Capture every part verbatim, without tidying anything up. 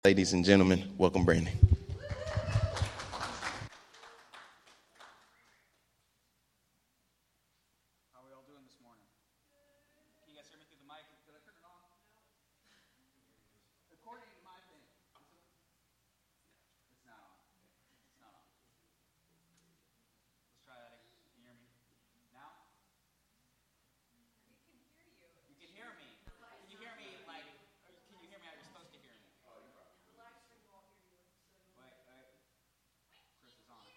Ladies and gentlemen, welcome Brandon. How are we all doing this morning? Can you guys hear me through the mic? Did I turn it on? According to my thing, it's not on. It's not on. Let's try that again. Can you hear me? Now? You can hear you. You can hear me. Can you hear me like, or can you hear me how you're supposed to hear me? Wait, wait. Chris is on.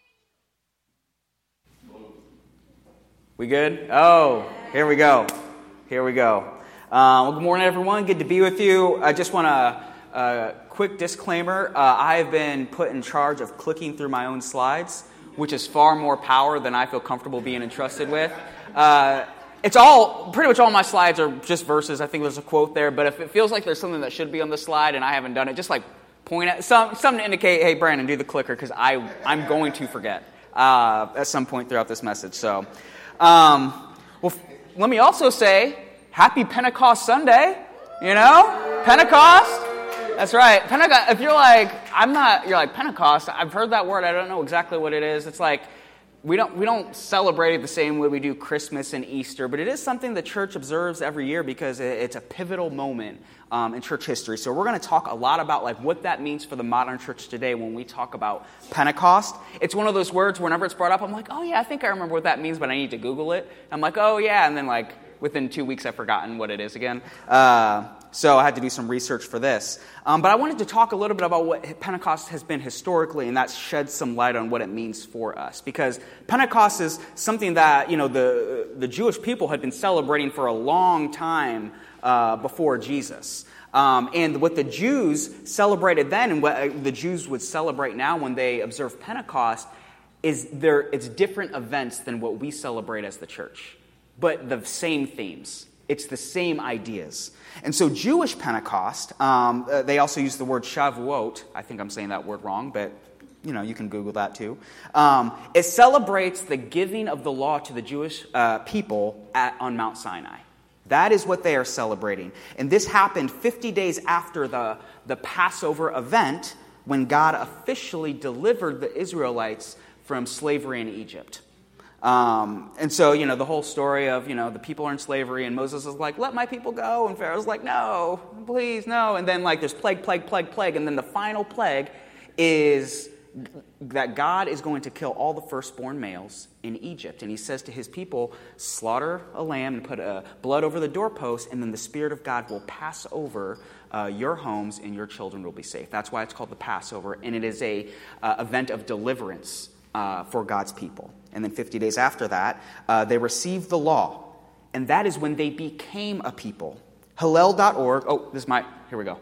We good? Oh, here we go. Here we go. Uh, well, good morning, everyone. Good to be with you. I just want a, a quick disclaimer. Uh, I have been put in charge of clicking through my own slides, which is far more power than I feel comfortable being entrusted with. Uh, it's all, pretty much all my slides are just verses. I think there's a quote there. But if it feels like there's something that should be on the slide and I haven't done it, just like point at some, something to indicate, hey, Brandon, do the clicker, because I I'm going to forget uh, at some point throughout this message. So. Um, well, f- let me also say, happy Pentecost Sunday, you know, Pentecost, that's right, Pentecost, if you're like, I'm not, you're like, Pentecost, I've heard that word, I don't know exactly what it is. It's like, we don't we don't celebrate it the same way we do Christmas and Easter, but it is something the church observes every year because it's a pivotal moment um, in church history. So we're going to talk a lot about like what that means for the modern church today when we talk about Pentecost. It's one of those words whenever it's brought up, I'm like, oh yeah, I think I remember what that means, but I need to Google it. I'm like, oh yeah, and then like within two weeks I've forgotten what it is again. Uh, so I had to do some research for this. Um, but I wanted to talk a little bit about what Pentecost has been historically, and that sheds some light on what it means for us. Because Pentecost is something that, you know, the, the Jewish people had been celebrating for a long time uh, before Jesus. Um, and what the Jews celebrated then and what the Jews would celebrate now when they observe Pentecost is there, it's different events than what we celebrate as the church. But the same themes. It's the same ideas. And so Jewish Pentecost, um, uh, they also use the word Shavuot. I think I'm saying that word wrong, but you know, you can Google that too. Um, it celebrates the giving of the law to the Jewish uh, people at, on Mount Sinai. That is what they are celebrating. And this happened fifty days after the, the Passover event when God officially delivered the Israelites from slavery in Egypt. Um, and so, you know, the whole story of, you know, the people are in slavery and Moses is like, let my people go. And Pharaoh's like, no, please, no. And then like there's plague, plague, plague, plague. And then the final plague is that God is going to kill all the firstborn males in Egypt. And he says to his people, slaughter a lamb and put uh, blood over the doorpost. And then the Spirit of God will pass over uh, your homes and your children will be safe. That's why it's called the Passover. And it is a uh, event of deliverance uh, for God's people. And then fifty days after that, uh, they received the law. And that is when they became a people. Hillel dot org. Oh, this is my... Here we go.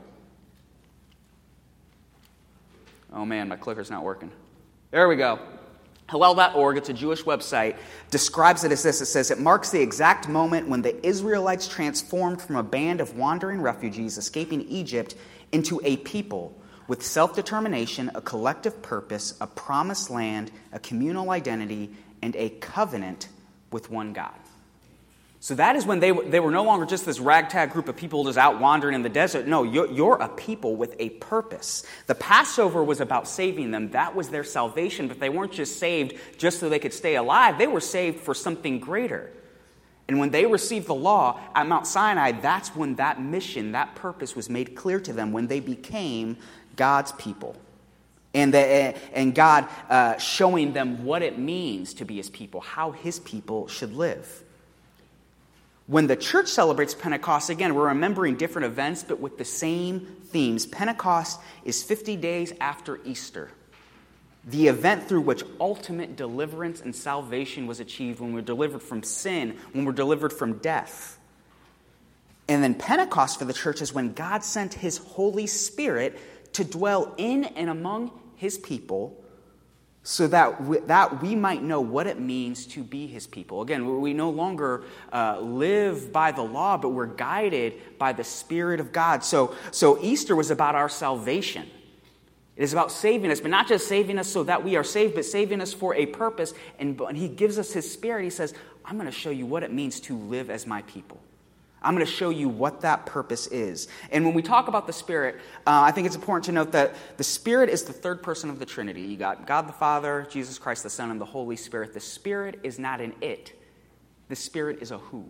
Oh, man, my clicker's not working. There we go. Hillel dot org, it's a Jewish website, describes it as this. It says, it marks the exact moment when the Israelites transformed from a band of wandering refugees escaping Egypt into a people with self-determination, a collective purpose, a promised land, a communal identity, and a covenant with one God. So that is when they, they were no longer just this ragtag group of people just out wandering in the desert. No, you're, you're a people with a purpose. The Passover was about saving them. That was their salvation, but they weren't just saved just so they could stay alive. They were saved for something greater. And when they received the law at Mount Sinai, that's when that mission, that purpose was made clear to them, when they became God's people. And, the, and God uh, showing them what it means to be his people, how his people should live. When the church celebrates Pentecost, again, we're remembering different events, but with the same themes. Pentecost is fifty days after Easter, the event through which ultimate deliverance and salvation was achieved, when we're delivered from sin, when we're delivered from death. And then Pentecost for the church is when God sent his Holy Spirit to dwell in and among his people, so that we, that we might know what it means to be his people. Again, we no longer uh, live by the law, but we're guided by the Spirit of God. So, so Easter was about our salvation. It is about saving us, but not just saving us so that we are saved, but saving us for a purpose. And, and he gives us his Spirit. He says, I'm going to show you what it means to live as my people. I'm going to show you what that purpose is. And when we talk about the Spirit, uh, I think it's important to note that the Spirit is the third person of the Trinity. You got God the Father, Jesus Christ the Son, and the Holy Spirit. The Spirit is not an it. The Spirit is a who.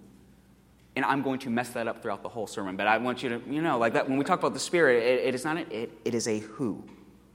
And I'm going to mess that up throughout the whole sermon. But I want you to, you know, like that. When we talk about the Spirit, it, it is not an it. It is a who.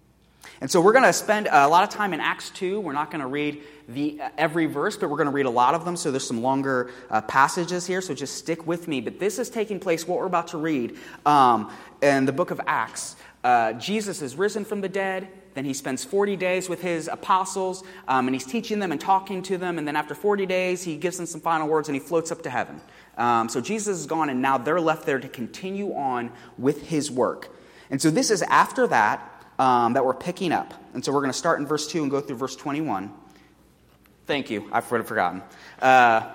And so we're going to spend a lot of time in Acts two. We're not going to read the uh, every verse, but we're going to read a lot of them. So there's some longer uh, passages here, so just stick with me. But this is taking place, what we're about to read, um, in the book of Acts. Uh, Jesus is risen from the dead. Then he spends forty days with his apostles, um, and he's teaching them and talking to them. And then after forty days, he gives them some final words, and he floats up to heaven. Um, so Jesus is gone, and now they're left there to continue on with his work. And so this is after that. Um, that we're picking up. And so we're going to start in verse two and go through verse twenty-one. Thank you. I've forgotten. Uh,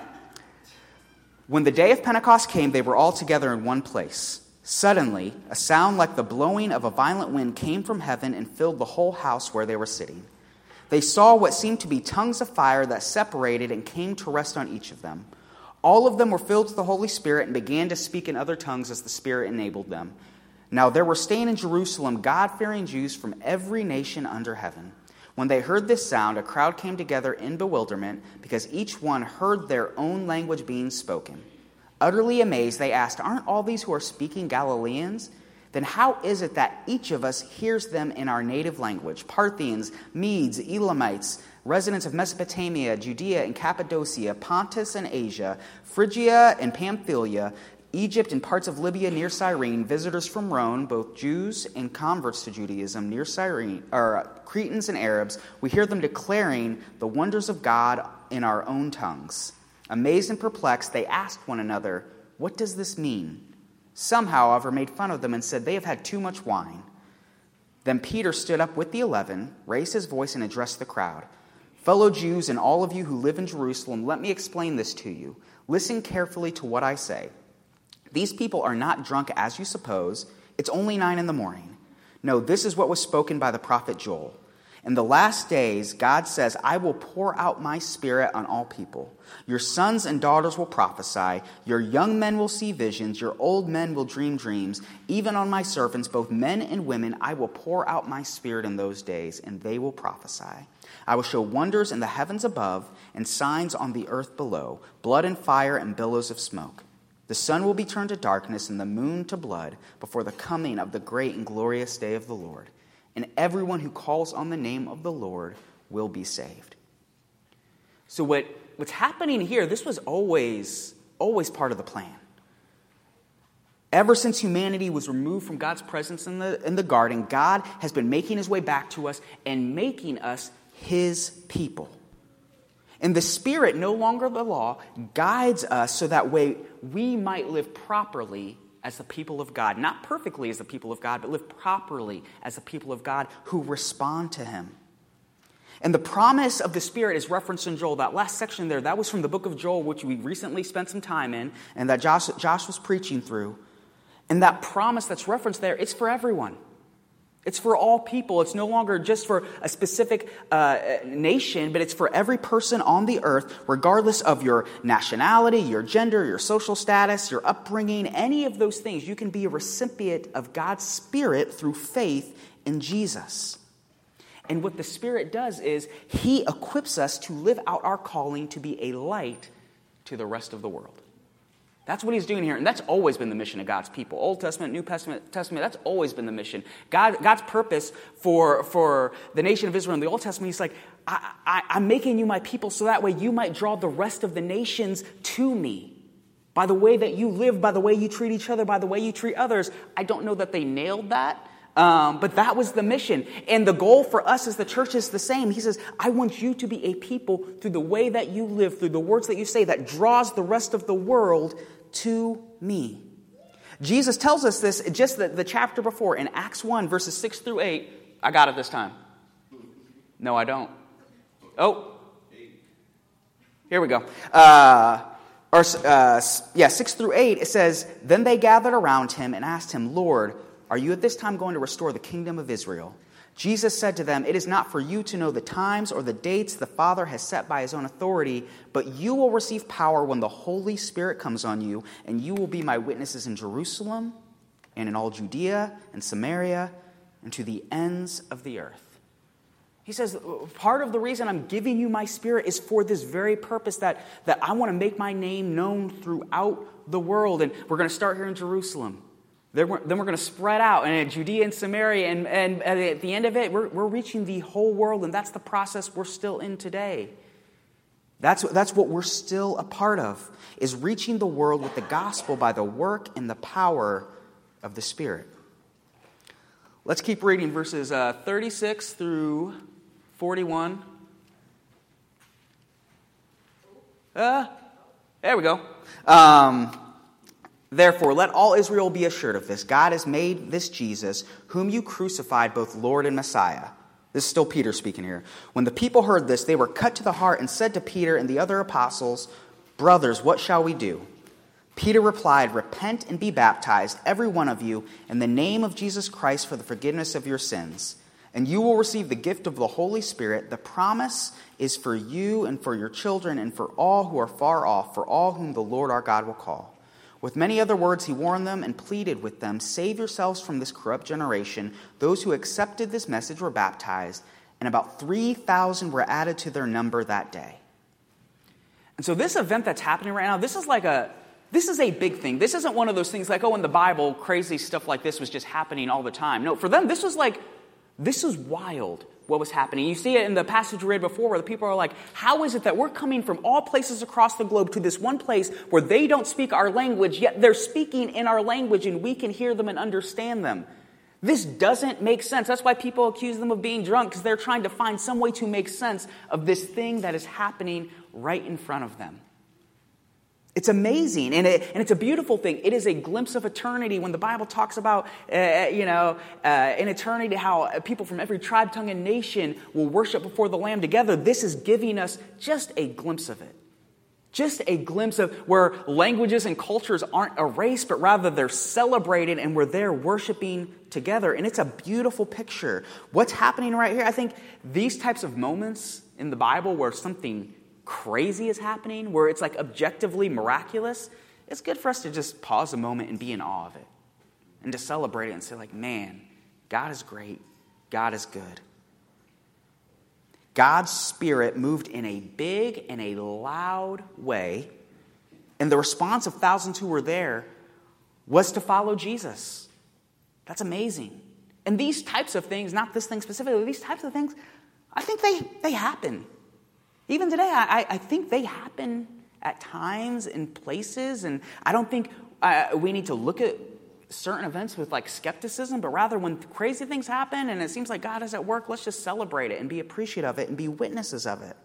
when the day of Pentecost came, they were all together in one place. Suddenly, a sound like the blowing of a violent wind came from heaven and filled the whole house where they were sitting. They saw what seemed to be tongues of fire that separated and came to rest on each of them. All of them were filled with the Holy Spirit and began to speak in other tongues as the Spirit enabled them. Now there were staying in Jerusalem God-fearing Jews from every nation under heaven. When they heard this sound, a crowd came together in bewilderment because each one heard their own language being spoken. Utterly amazed, they asked, "Aren't all these who are speaking Galileans? Then how is it that each of us hears them in our native language? Parthians, Medes, Elamites, residents of Mesopotamia, Judea and Cappadocia, Pontus and Asia, Phrygia and Pamphylia, Egypt and parts of Libya near Cyrene, visitors from Rome, both Jews and converts to Judaism near Cyrene, or Cretans and Arabs, we hear them declaring the wonders of God in our own tongues." Amazed and perplexed, they asked one another, "What does this mean?" Some, however, made fun of them and said, "They have had too much wine." Then Peter stood up with the eleven, raised his voice, and addressed the crowd. "Fellow Jews and all of you who live in Jerusalem, let me explain this to you. Listen carefully to what I say. These people are not drunk as you suppose. It's only nine in the morning. No, this is what was spoken by the prophet Joel. In the last days, God says, I will pour out my Spirit on all people. Your sons and daughters will prophesy. Your young men will see visions. Your old men will dream dreams. Even on my servants, both men and women, I will pour out my Spirit in those days, and they will prophesy. I will show wonders in the heavens above and signs on the earth below, blood and fire and billows of smoke. The sun will be turned to darkness and the moon to blood before the coming of the great and glorious day of the Lord. And everyone who calls on the name of the Lord will be saved." So what, what's happening here, this was always, always part of the plan. Ever since humanity was removed from God's presence in the, in the garden, God has been making his way back to us and making us his people. And the Spirit, no longer the law, guides us so that way we might live properly as the people of God. Not perfectly as the people of God, but live properly as the people of God who respond to him. And the promise of the Spirit is referenced in Joel. That last section there, that was from the book of Joel, which we recently spent some time in, and that Josh, Josh was preaching through. And that promise that's referenced there, it's for everyone. It's for all people. It's no longer just for a specific uh, nation, but it's for every person on the earth, regardless of your nationality, your gender, your social status, your upbringing, any of those things. You can be a recipient of God's Spirit through faith in Jesus. And what the Spirit does is he equips us to live out our calling to be a light to the rest of the world. That's what he's doing here, and that's always been the mission of God's people. Old Testament, New Testament, Testament, that's always been the mission. God, God's purpose for, for the nation of Israel in the Old Testament, he's like, I, I, I'm making you my people so that way you might draw the rest of the nations to me. By the way that you live, by the way you treat each other, by the way you treat others. I don't know that they nailed that, um, but that was the mission. And the goal for us as the church is the same. He says, I want you to be a people through the way that you live, through the words that you say, that draws the rest of the world to me. Jesus tells us this just the, the chapter before in Acts one, verses six through eight. I got it this time. No, I don't. Oh, here we go. Uh, or uh, yeah, six through eight, it says, Then they gathered around him and asked him, Lord, "Are you at this time going to restore the kingdom of Israel?" Jesus said to them, "It is not for you to know the times or the dates the Father has set by his own authority, but you will receive power when the Holy Spirit comes on you, and you will be my witnesses in Jerusalem and in all Judea and Samaria and to the ends of the earth." He says, part of the reason I'm giving you my Spirit is for this very purpose, that, that I want to make my name known throughout the world. And we're going to start here in Jerusalem. Then we're, then we're going to spread out and in Judea and Samaria, and, and at the end of it, we're, we're reaching the whole world, and that's the process we're still in today. That's, that's what we're still a part of, is reaching the world with the gospel by the work and the power of the Spirit. Let's keep reading verses uh, thirty-six through forty-one. Uh, there we go. Um... Therefore, let all Israel be assured of this. God has made this Jesus, whom you crucified, both Lord and Messiah. This is still Peter speaking here. When the people heard this, they were cut to the heart and said to Peter and the other apostles, "Brothers, what shall we do?" Peter replied, "Repent and be baptized, every one of you, in the name of Jesus Christ for the forgiveness of your sins. And you will receive the gift of the Holy Spirit. The promise is for you and for your children and for all who are far off, for all whom the Lord our God will call." With many other words, he warned them and pleaded with them, "Save yourselves from this corrupt generation." Those who accepted this message were baptized, and about three thousand were added to their number that day. And so this event that's happening right now, this is like a, this is a big thing. This isn't one of those things like, oh, in the Bible, crazy stuff like this was just happening all the time. No, for them, this was like, this is wild. What was happening. You see it in the passage we read before where the people are like, how is it that we're coming from all places across the globe to this one place where they don't speak our language, yet they're speaking in our language and we can hear them and understand them? This doesn't make sense. That's why people accuse them of being drunk, because they're trying to find some way to make sense of this thing that is happening right in front of them. It's amazing, and, it, and it's a beautiful thing. It is a glimpse of eternity when the Bible talks about, uh, you know, uh, in eternity how people from every tribe, tongue, and nation will worship before the Lamb together. This is giving us just a glimpse of it. Just a glimpse of where languages and cultures aren't erased, but rather they're celebrated and we're there worshiping together. And it's a beautiful picture. What's happening right here? I think these types of moments in the Bible where something crazy is happening, where it's like objectively miraculous, it's good for us to just pause a moment and be in awe of it and to celebrate it and say like, man, God is great. God is good. God's Spirit moved in a big and a loud way, and the response of thousands who were there was to follow Jesus. That's amazing. And these types of things, not this thing specifically, these types of things, I think they, they happen. Even today, I, I think they happen at times in places, and I don't think uh, we need to look at certain events with like skepticism, but rather when crazy things happen and it seems like God is at work, let's just celebrate it and be appreciative of it and be witnesses of it.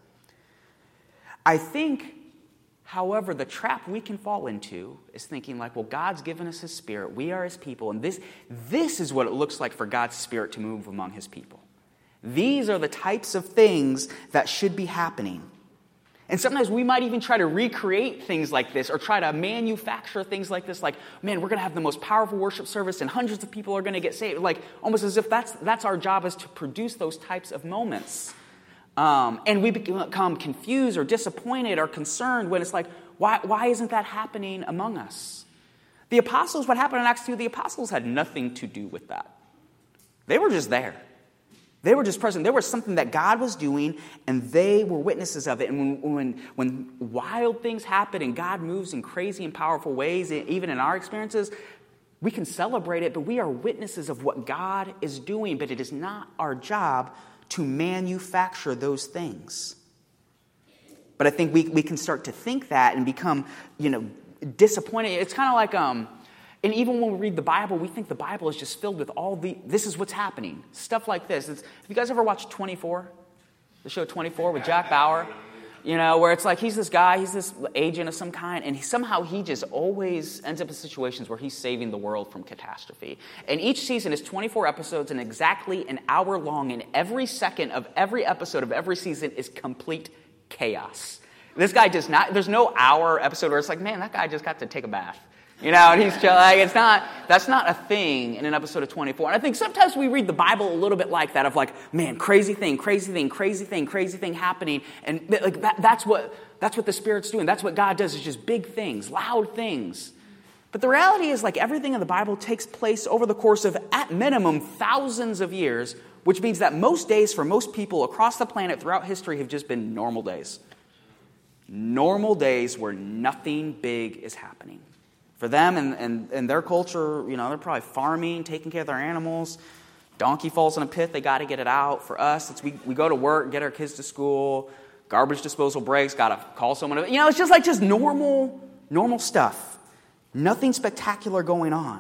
I think, however, the trap we can fall into is thinking like, well, God's given us His Spirit, we are His people, and this, this is what it looks like for God's Spirit to move among His people. These are the types of things that should be happening. And sometimes we might even try to recreate things like this or try to manufacture things like this. Like, man, we're going to have the most powerful worship service and hundreds of people are going to get saved. Like, almost as if that's that's our job, is to produce those types of moments. Um, and we become confused or disappointed or concerned when it's like, why, why isn't that happening among us? The apostles, what happened in Acts two, the apostles had nothing to do with that. They were just there. They were just present. There was something that God was doing, and they were witnesses of it. And when, when, when wild things happen and God moves in crazy and powerful ways, even in our experiences, we can celebrate it, but we are witnesses of what God is doing. But it is not our job to manufacture those things. But I think we, we can start to think that and become, you know, disappointed. It's kind of like... um. And even when we read the Bible, we think the Bible is just filled with all the, this is what's happening. Stuff like this. It's, have you guys ever watched twenty-four? The show twenty-four with Jack Bauer? You know, where it's like he's this guy, he's this agent of some kind, and he, somehow he just always ends up in situations where he's saving the world from catastrophe. And each season is twenty-four episodes and exactly an hour long, and every second of every episode of every season is complete chaos. This guy does not, there's no hour episode where it's like, man, that guy just got to take a bath. You know, and he's chill, like, it's not, that's not a thing in an episode of twenty-four. And I think sometimes we read the Bible a little bit like that, of like, man, crazy thing, crazy thing, crazy thing, crazy thing happening. And like that, that's what that's what the Spirit's doing. That's what God does, is just big things, loud things. But the reality is, like, everything in the Bible takes place over the course of, at minimum, thousands of years, which means that most days for most people across the planet throughout history have just been normal days. Normal days where nothing big is happening. For them and, and, and their culture, you know, they're probably farming, taking care of their animals. Donkey falls in a pit, they got to get it out. For us, it's we, we go to work, get our kids to school, garbage disposal breaks, got to call someone. You know, it's just like just normal, normal stuff. Nothing spectacular going on.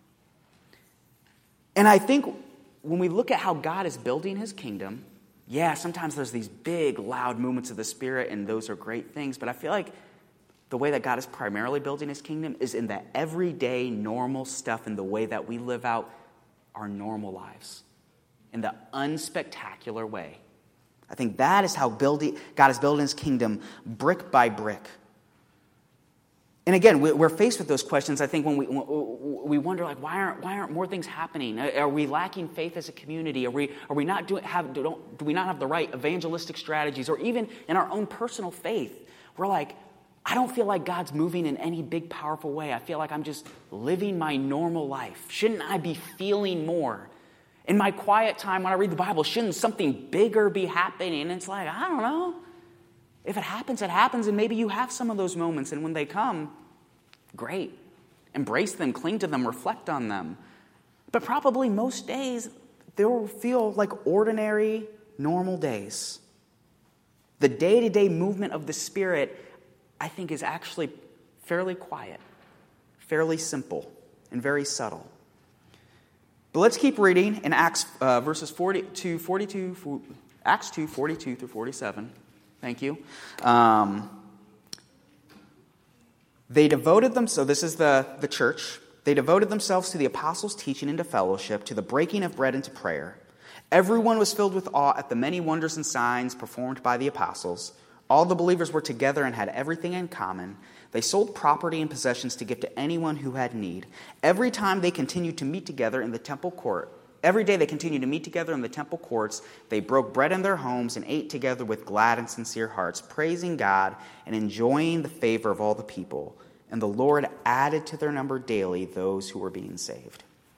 And I think when we look at how God is building his kingdom, yeah, sometimes there's these big, loud movements of the Spirit, and those are great things. But I feel like the way that God is primarily building his kingdom is in the everyday, normal stuff, in the way that we live out our normal lives, in the unspectacular way. I think that is how building, God is building his kingdom brick by brick. And again, we're faced with those questions, I think, when we we wonder, like, why aren't why aren't more things happening? Are we lacking faith as a community? Are we are we not doing have don't do we not have the right evangelistic strategies? Or even in our own personal faith, we're like, I don't feel like God's moving in any big, powerful way. I feel like I'm just living my normal life. Shouldn't I be feeling more? In my quiet time when I read the Bible, shouldn't something bigger be happening? And it's like, I don't know. If it happens, it happens, and maybe you have some of those moments, and when they come, great. Embrace them, cling to them, reflect on them. But probably most days, they will feel like ordinary, normal days. The day-to-day movement of the Spirit, I think, is actually fairly quiet, fairly simple, and very subtle. But let's keep reading in Acts uh, verses forty-two, forty-two, Acts two, forty-two through forty-seven. Thank you. Um, they devoted them, so this is the, the church. They devoted themselves to the apostles' teaching and to fellowship, to the breaking of bread and to prayer. Everyone was filled with awe at the many wonders and signs performed by the apostles. All the believers were together and had everything in common. They sold property and possessions to give to anyone who had need. Every time they continued to meet together in the temple court, Every day they continued to meet together in the temple courts. They broke bread in their homes and ate together with glad and sincere hearts, praising God and enjoying the favor of all the people. And the Lord added to their number daily those who were being saved.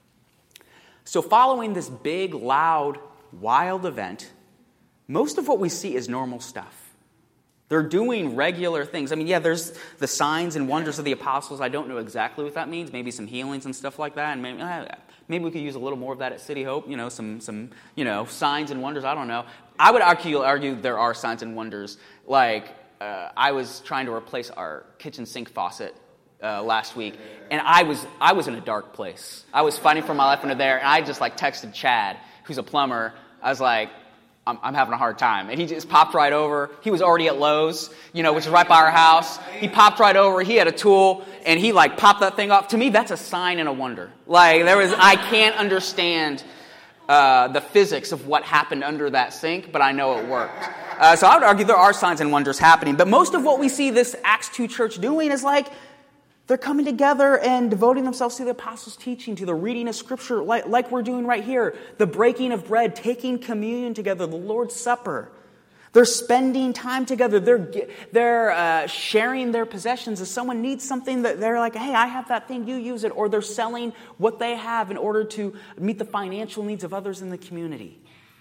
So following this big, loud, wild event, most of what we see is normal stuff. They're doing regular things. I mean, yeah, there's the signs and wonders of the apostles. I don't know exactly what that means. Maybe some healings and stuff like that. And maybe, maybe we could use a little more of that at City Hope. You know, some, some, you know, signs and wonders. I don't know. I would argue, argue there are signs and wonders. Like, uh, I was trying to replace our kitchen sink faucet uh, last week, and I was I was in a dark place. I was fighting for my life under there, and I just like texted Chad, who's a plumber. I was like, I'm, I'm having a hard time. And he just popped right over. He was already at Lowe's, you know, which is right by our house. He popped right over. He had a tool, and he, like, popped that thing off. To me, that's a sign and a wonder. Like, there was, I can't understand uh, the physics of what happened under that sink, but I know it worked. Uh, so I would argue there are signs and wonders happening. But most of what we see this Acts two church doing is, like, they're coming together and devoting themselves to the apostles' teaching, to the reading of Scripture, like, like we're doing right here. The breaking of bread, taking communion together, the Lord's Supper. They're spending time together. They're they're uh, sharing their possessions. If someone needs something, that they're like, hey, I have that thing, you use it. Or they're selling what they have in order to meet the financial needs of others in the community.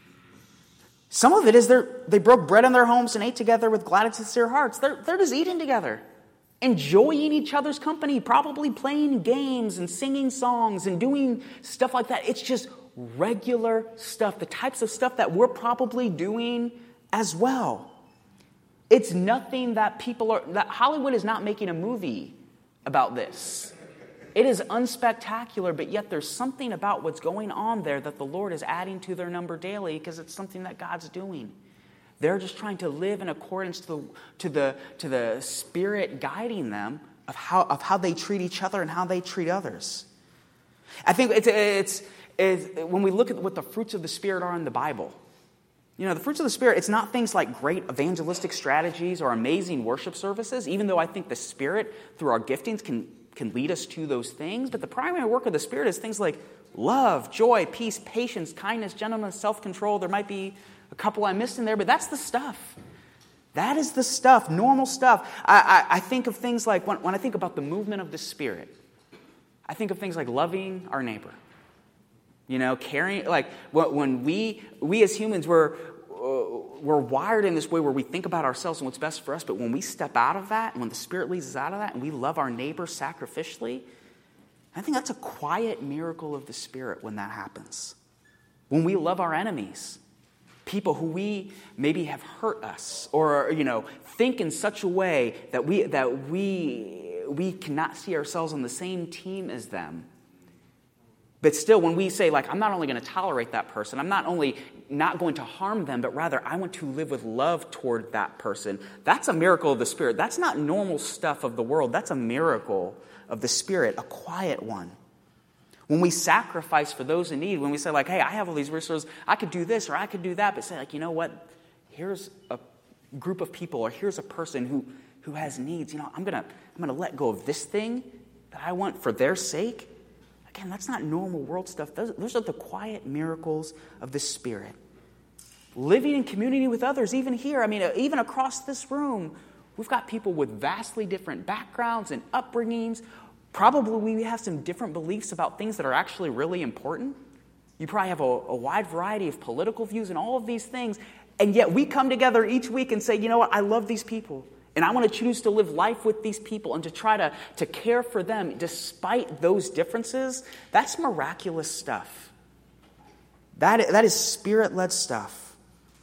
Some of it is they they broke bread in their homes and ate together with glad and sincere hearts. They're, they're just eating together. Enjoying each other's company, probably playing games and singing songs and doing stuff like that. It's just regular stuff, the types of stuff that we're probably doing as well. It's nothing that people are, that Hollywood is not making a movie about this. It is unspectacular, but yet there's something about what's going on there that the Lord is adding to their number daily because it's something that God's doing. They're just trying to live in accordance to the, to the, to the Spirit guiding them of how, of how they treat each other and how they treat others. I think it's, it's, it's when we look at what the fruits of the Spirit are in the Bible, you know, the fruits of the Spirit, it's not things like great evangelistic strategies or amazing worship services, even though I think the Spirit, through our giftings, can can lead us to those things. But the primary work of the Spirit is things like love, joy, peace, patience, kindness, gentleness, self-control. There might be a couple I missed in there, but that's the stuff. That is the stuff, normal stuff. I, I, I think of things like, when, when I think about the movement of the Spirit, I think of things like loving our neighbor. You know, caring, like when we, we as humans, we're, uh, we're wired in this way where we think about ourselves and what's best for us, but when we step out of that, and when the Spirit leads us out of that, and we love our neighbor sacrificially, I think that's a quiet miracle of the Spirit when that happens. When we love our enemies, people who we maybe have hurt us, or, you know, think in such a way that we that we we cannot see ourselves on the same team as them. But still, when we say, like, I'm not only going to tolerate that person, I'm not only not going to harm them, but rather I want to live with love toward that person, that's a miracle of the Spirit. That's not normal stuff of the world. That's a miracle of the Spirit, a quiet one. When we sacrifice for those in need, when we say, like, hey, I have all these resources, I could do this or I could do that, but say, like, you know what, here's a group of people, or here's a person who, who has needs. You know, I'm gonna I'm gonna let go of this thing that I want for their sake. Again, that's not normal world stuff. Those, those are the quiet miracles of the Spirit. Living in community with others, even here, I mean, even across this room, we've got people with vastly different backgrounds and upbringings. Probably we have some different beliefs about things that are actually really important. You probably have a, a wide variety of political views and all of these things, and yet we come together each week and say, you know what, I love these people. And I want to choose to live life with these people and to try to, to care for them despite those differences. That's miraculous stuff. That, that is Spirit-led stuff.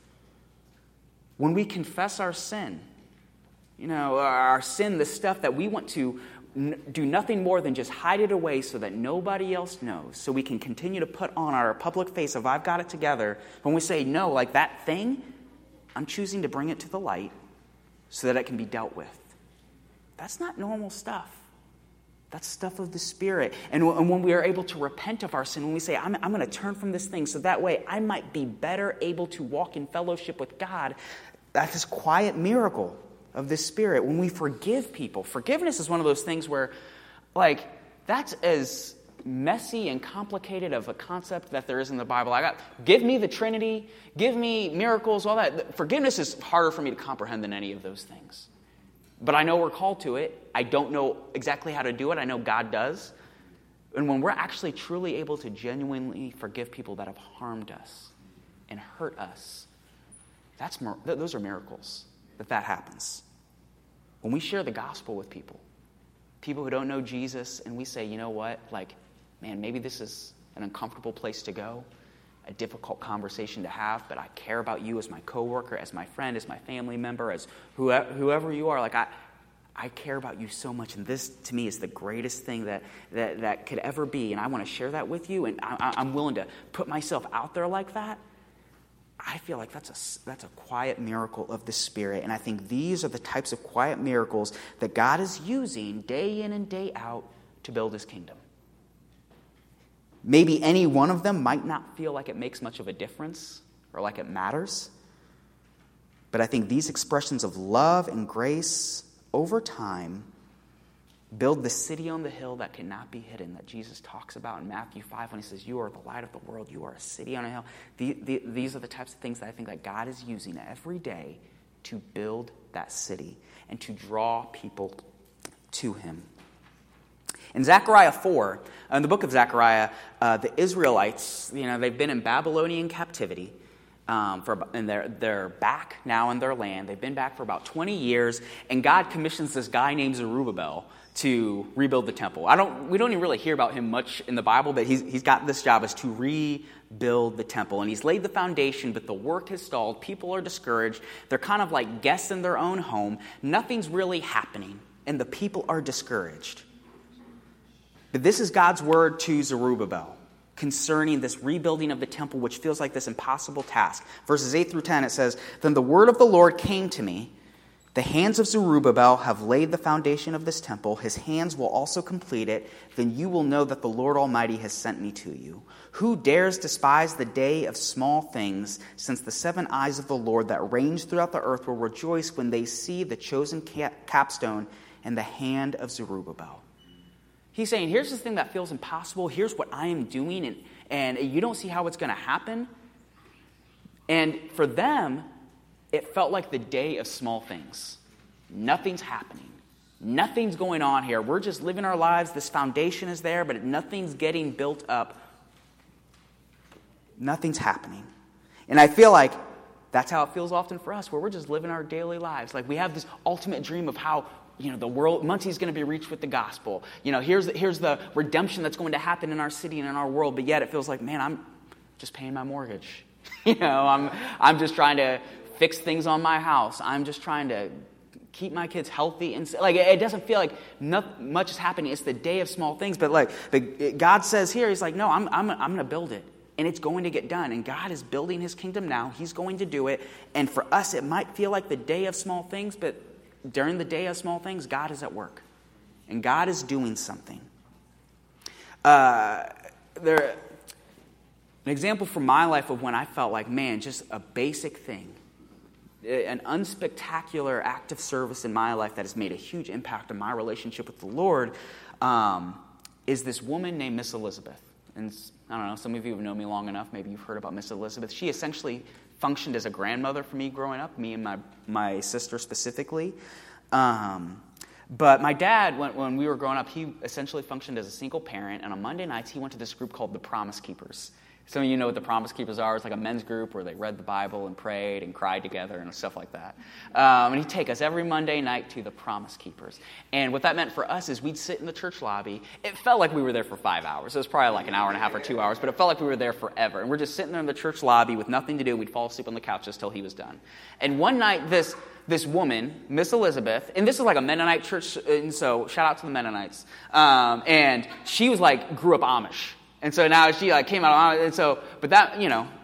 When we confess our sin, you know, our sin, the stuff that we want to n- do nothing more than just hide it away so that nobody else knows, so we can continue to put on our public face of I've got it together. When we say, no, like that thing, I'm choosing to bring it to the light so that it can be dealt with. That's not normal stuff. That's stuff of the Spirit. And, w- and when we are able to repent of our sin, when we say, I'm, I'm going to turn from this thing so that way I might be better able to walk in fellowship with God, that's this quiet miracle of the Spirit. When we forgive people, forgiveness is one of those things where, like, that's as messy and complicated of a concept that there is in the Bible. I got, give me the Trinity, give me miracles, all that. Forgiveness is harder for me to comprehend than any of those things. But I know we're called to it. I don't know exactly how to do it. I know God does. And when we're actually truly able to genuinely forgive people that have harmed us and hurt us, that's those are miracles that that happens. When we share the gospel with people, people who don't know Jesus, and we say, you know what, like, man, maybe this is an uncomfortable place to go, a difficult conversation to have, but I care about you as my coworker, as my friend, as my family member, as whoever, whoever you are. Like, I I care about you so much, and this, to me, is the greatest thing that that, that could ever be, and I want to share that with you, and I, I'm willing to put myself out there like that. I feel like that's a, that's a quiet miracle of the Spirit, and I think these are the types of quiet miracles that God is using day in and day out to build His kingdom. Maybe any one of them might not feel like it makes much of a difference or like it matters. But I think these expressions of love and grace over time build the city on the hill that cannot be hidden that Jesus talks about in Matthew five when He says, you are the light of the world, you are a city on a hill. The, the, these are the types of things that I think that God is using every day to build that city and to draw people to Him. In Zechariah four, in the book of Zechariah, uh, the Israelites, you know, they've been in Babylonian captivity, um, for, and they're, they're back now in their land. They've been back for about twenty years, and God commissions this guy named Zerubbabel to rebuild the temple. I don't, we don't even really hear about him much in the Bible, but he's, he's got this job is to rebuild the temple. And he's laid the foundation, but the work has stalled. People are discouraged. They're kind of like guests in their own home. Nothing's really happening, and the people are discouraged. But this is God's word to Zerubbabel concerning this rebuilding of the temple, which feels like this impossible task. Verses eight through ten, it says, Then the word of the Lord came to me. The hands of Zerubbabel have laid the foundation of this temple. His hands will also complete it. Then you will know that the Lord Almighty has sent me to you. Who dares despise the day of small things, since the seven eyes of the Lord that range throughout the earth will rejoice when they see the chosen capstone in the hand of Zerubbabel? He's saying, here's this thing that feels impossible. Here's what I am doing, and, and you don't see how it's going to happen. And for them, it felt like the day of small things. Nothing's happening. Nothing's going on here. We're just living our lives. This foundation is there, but nothing's getting built up. Nothing's happening. And I feel like that's how it feels often for us, where we're just living our daily lives. Like we have this ultimate dream of how, you know, the world, Muncie's going to be reached with the gospel. You know, here's, here's the redemption that's going to happen in our city and in our world. But yet it feels like, man, I'm just paying my mortgage. You know, I'm I'm just trying to fix things on my house. I'm just trying to keep my kids healthy. And like, it doesn't feel like not much is happening. It's the day of small things. But like, but God says here, he's like, no, I'm I'm I'm going to build it. And it's going to get done. And God is building his kingdom now. He's going to do it. And for us, it might feel like the day of small things, but during the day of small things, God is at work. And God is doing something. Uh, there, an example from my life of when I felt like, man, just a basic thing, an unspectacular act of service in my life that has made a huge impact on my relationship with the Lord, um, is this woman named Miss Elizabeth. And I don't know, some of you have known me long enough. Maybe you've heard about Miss Elizabeth. She essentially functioned as a grandmother for me growing up, me and my, my sister specifically. Um, but my dad, when, when we were growing up, he essentially functioned as a single parent. And on Monday nights, he went to this group called the Promise Keepers. Some of you know what the Promise Keepers are. It's like a men's group where they read the Bible and prayed and cried together and stuff like that. Um, and he'd take us every Monday night to the Promise Keepers. And what that meant for us is we'd sit in the church lobby. It felt like we were there for five hours. It was probably like an hour and a half or two hours, but it felt like we were there forever. And we're just sitting there in the church lobby with nothing to do. We'd fall asleep on the couches till he was done. And one night, this this woman, Miss Elizabeth, and this is like a Mennonite church, and so shout out to the Mennonites. Um, and she was like, grew up Amish. And so now she like came out, and so, but that, you know,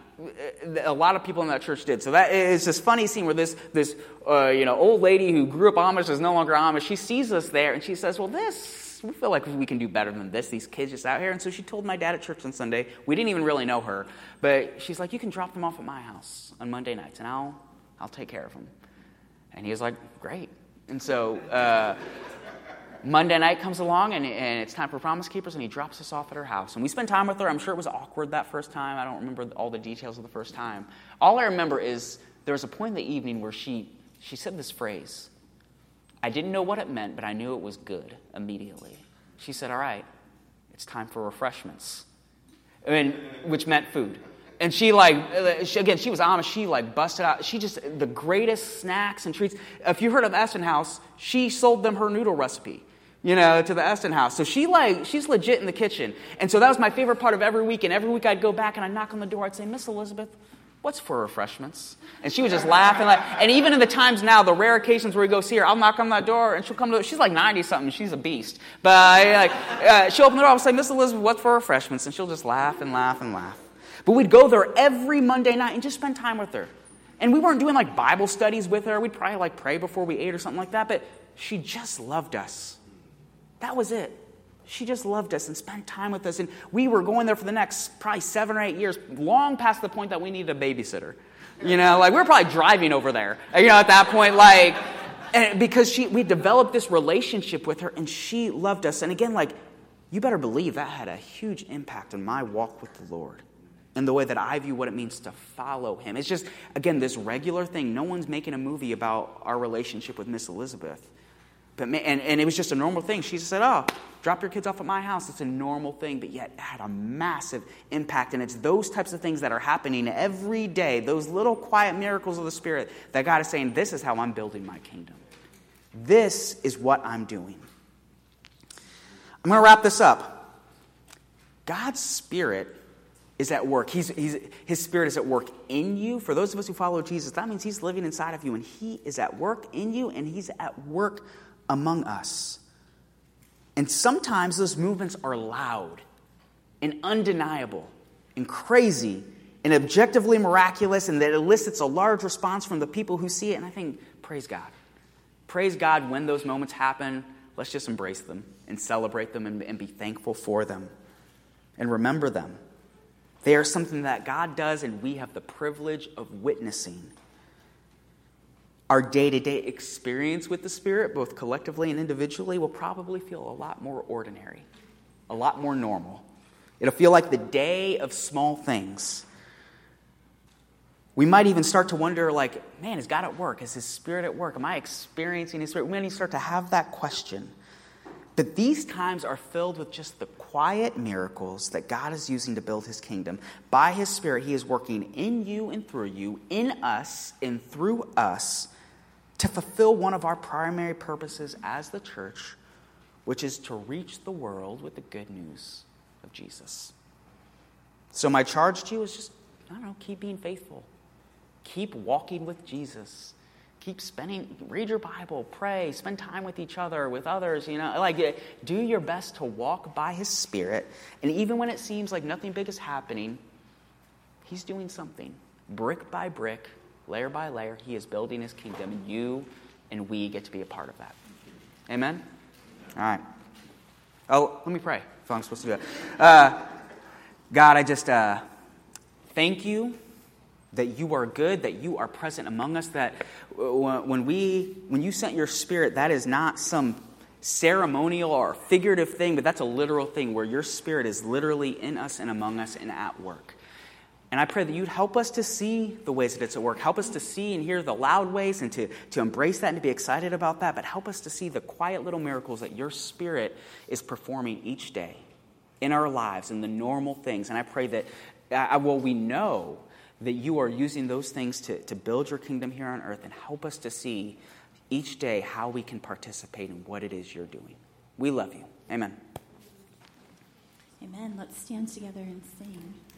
a lot of people in that church did. So that is this funny scene where this, this, uh, you know, old lady who grew up Amish is no longer Amish. She sees us there, and she says, well, this, we feel like we can do better than this, these kids just out here. And so she told my dad at church on Sunday, we didn't even really know her, but she's like, you can drop them off at my house on Monday nights, and I'll, I'll take care of them. And he was like, great. And so, uh, Monday night comes along, and, and it's time for Promise Keepers, and he drops us off at her house. And we spend time with her. I'm sure it was awkward that first time. I don't remember all the details of the first time. All I remember is there was a point in the evening where she, she said this phrase. I didn't know what it meant, but I knew it was good immediately. She said, all right, it's time for refreshments, I mean, which meant food. And she, like, she, again, she was Amish. She, like, busted out. She just, the greatest snacks and treats. If you heard of Eston House, she sold them her noodle recipe, you know, to the Eston House. So she, like, she's legit in the kitchen. And so that was my favorite part of every week. And every week I'd go back and I'd knock on the door. I'd say, Miss Elizabeth, what's for refreshments? And she would just laugh. And, like, and even in the times now, the rare occasions where we go see her, I'll knock on that door and she'll come to, she's like ninety-something. She's a beast. But, like, uh, she'll open the door. I'll say, Miss Elizabeth, what's for refreshments? And she'll just laugh and laugh and laugh. But we'd go there every Monday night and just spend time with her. And we weren't doing like Bible studies with her. We'd probably like pray before we ate or something like that. But she just loved us. That was it. She just loved us and spent time with us. And we were going there for the next probably seven or eight years, long past the point that we needed a babysitter. You know, like we were probably driving over there, you know, at that point, like, and because she, we developed this relationship with her and she loved us. And again, like, you better believe that had a huge impact on my walk with the Lord. And the way that I view what it means to follow him. It's just, again, this regular thing. No one's making a movie about our relationship with Miss Elizabeth. But and, and it was just a normal thing. She said, oh, drop your kids off at my house. It's a normal thing, but yet it had a massive impact. And it's those types of things that are happening every day, those little quiet miracles of the Spirit, that God is saying, this is how I'm building my kingdom. This is what I'm doing. I'm going to wrap this up. God's Spirit is at work. He's, he's, his Spirit is at work in you. For those of us who follow Jesus, that means he's living inside of you, and he is at work in you, and he's at work among us. And sometimes those movements are loud and undeniable and crazy and objectively miraculous, and that elicits a large response from the people who see it. And I think, praise God. Praise God when those moments happen. Let's just embrace them and celebrate them and, and be thankful for them and remember them. They are something that God does, and we have the privilege of witnessing. our day-to-day experience with the Spirit, both collectively and individually, will probably feel a lot more ordinary, a lot more normal. It'll feel like the day of small things. We might even start to wonder, like, man, is God at work? Is His Spirit at work? Am I experiencing His Spirit? We might start to have that question. But these times are filled with just the quiet miracles that God is using to build His kingdom. By His Spirit, He is working in you and through you, in us and through us, to fulfill one of our primary purposes as the church, which is to reach the world with the good news of Jesus. So my charge to you is just, I don't know, keep being faithful. Keep walking with Jesus. Keep spending, read your Bible, pray, spend time with each other, with others, you know. Like, do your best to walk by His Spirit. And even when it seems like nothing big is happening, He's doing something. Brick by brick, layer by layer, He is building His kingdom. And you and we get to be a part of that. Amen? All right. Oh, let me pray. If I'm supposed to do it. Uh, God, I just uh, thank you that you are good, that you are present among us, that when we, when you sent your Spirit, that is not some ceremonial or figurative thing, but that's a literal thing where your Spirit is literally in us and among us and at work. And I pray that you'd help us to see the ways that it's at work. Help us to see and hear the loud ways and to, to embrace that and to be excited about that, but help us to see the quiet little miracles that your Spirit is performing each day in our lives and the normal things. And I pray that, uh, well, we know that you are using those things to, to build your kingdom here on earth, and help us to see each day how we can participate in what it is you're doing. We love you. Amen. Amen. Let's stand together and sing.